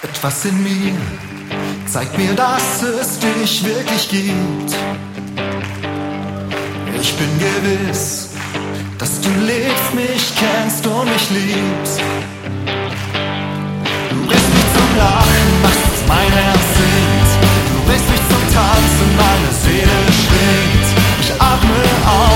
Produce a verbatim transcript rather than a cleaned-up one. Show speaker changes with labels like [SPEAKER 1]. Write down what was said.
[SPEAKER 1] Etwas in mir zeigt mir, dass es dich wirklich gibt. Ich bin gewiss, dass du lebst, mich kennst und mich liebst. Du bist mich zum Lachen, machst mein Herz singt. Du bist mich zum Tanzen, meine Seele schwingt. Ich atme auf.